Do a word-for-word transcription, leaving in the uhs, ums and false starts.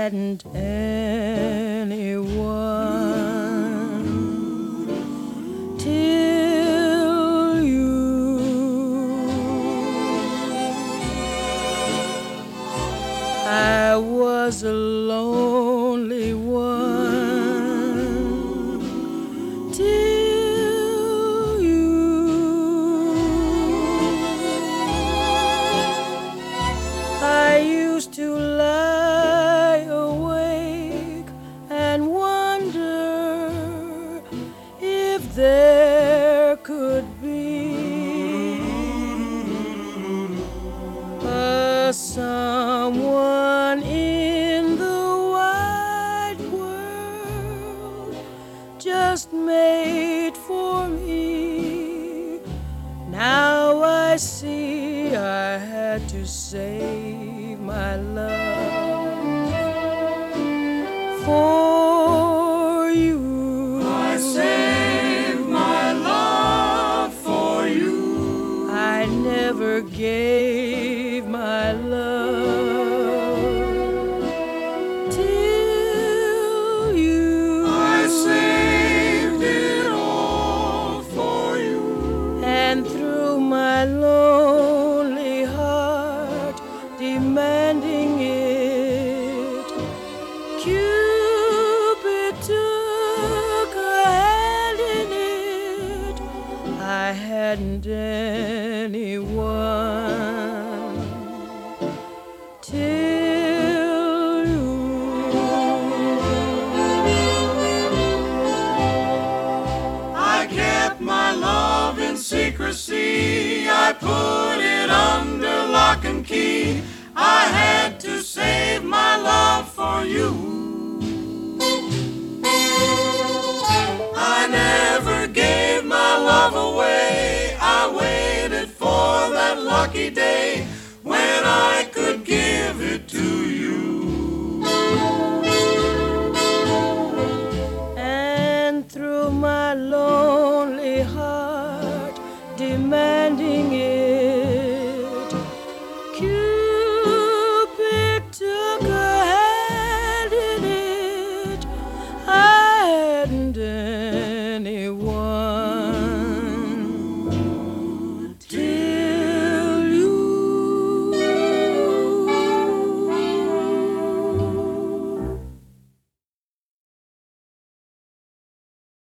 hadn't anyone till you. I was a lonely one till you. I used to lie awake and wonder if there could be a someone in the wide world just made for me. Now I see I had to save my love for you. I saved my love for you. I never gave my love till you. I saved it all for you. And through my lonely heart demanding it, Cupid took a hand in it. I hadn't anyone till you. I kept my love in secrecy. I put it under lock and key. I had to save my love for you. I never gave my love away. I waited for that lucky day when I